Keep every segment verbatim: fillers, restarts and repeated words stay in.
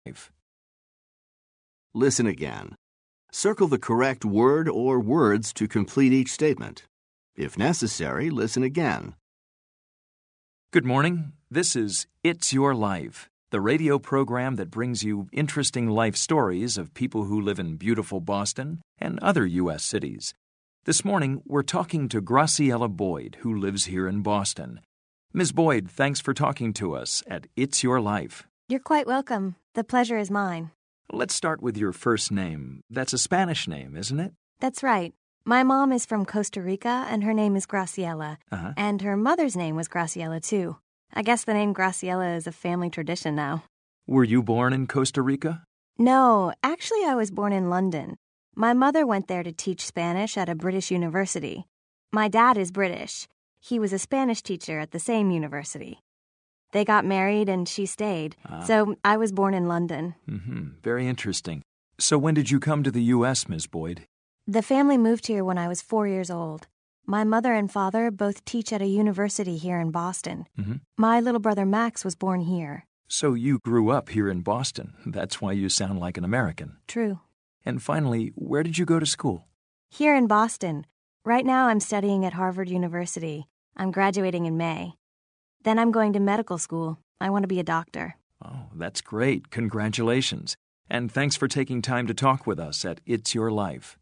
Listen again. Circle the correct word or words to complete each statement. If necessary, listen again. Good morning. This is It's Your Life, the radio program that brings you interesting life stories of people who live in beautiful Boston and other U S cities. This morning, we're talking to Graciela Boyd, who lives here in Boston. Miz Boyd, thanks for talking to us at It's Your Life. You're quite welcome. The pleasure is mine. Let's start with your first name. That's a Spanish name, isn't it? That's right. My mom is from Costa Rica, and her name is Graciela. Uh-huh. And her mother's name was Graciela, too. I guess the name Graciela is a family tradition now. Were you born in Costa Rica? No, actually I was born in London. My mother went there to teach Spanish at a British university. My dad is British. He was a Spanish teacher at the same university. They got married and she stayed, Ah. so I was born in London. Mm-hmm. Very interesting. So when did you come to the U S, Miz Boyd? The family moved here when I was four years old. My mother and father both teach at a university here in Boston. Mm-hmm. My little brother Max was born here. So you grew up here in Boston. That's why you sound like an American. True. And finally, where did you go to school? Here in Boston. Right now I'm studying at Harvard University. I'm graduating in May. Then I'm going to medical school. I want to be a doctor. Oh, that's great. Congratulations. And thanks for taking time to talk with us at It's Your Life.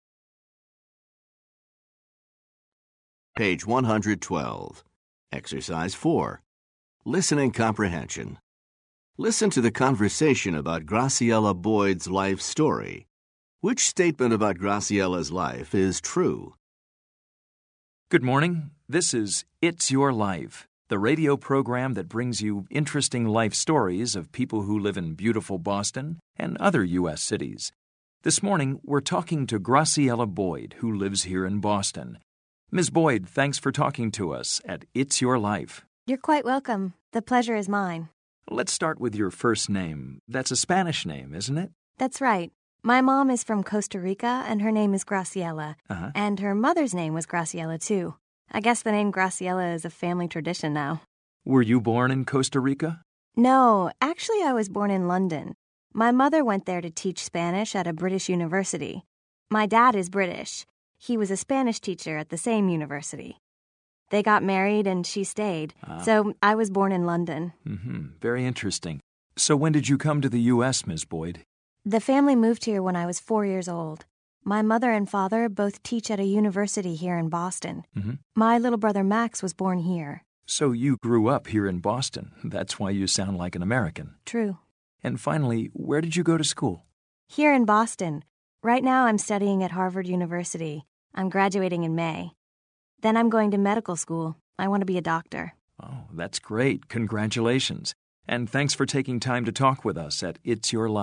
Page one hundred twelve. Exercise four. Listening comprehension. Listen to the conversation about Graciela Boyd's life story. Which statement about Graciela's life is true? Good morning. This is It's Your Life, the radio program that brings you interesting life stories of people who live in beautiful Boston and other U S cities. This morning, we're talking to Graciela Boyd, who lives here in Boston. Miz Boyd, thanks for talking to us at It's Your Life. You're quite welcome. The pleasure is mine. Let's start with your first name. That's a Spanish name, isn't it? That's right. My mom is from Costa Rica, and her name is Graciela. Uh-huh. And her mother's name was Graciela, too. I guess the name Graciela is a family tradition now. Were you born in Costa Rica? No, actually I was born in London. My mother went there to teach Spanish at a British university. My dad is British. He was a Spanish teacher at the same university. They got married and she stayed, Ah. so I was born in London. Mm-hmm. Very interesting. So when did you come to the U S, Miz Boyd? The family moved here when I was four years old. My mother and father both teach at a university here in Boston. Mm-hmm. My little brother Max was born here. So you grew up here in Boston. That's why you sound like an American. True. And finally, where did you go to school? Here in Boston. Right now I'm studying at Harvard University. I'm graduating in May. Then I'm going to medical school. I want to be a doctor. Oh, that's great. Congratulations. And thanks for taking time to talk with us at It's Your Life.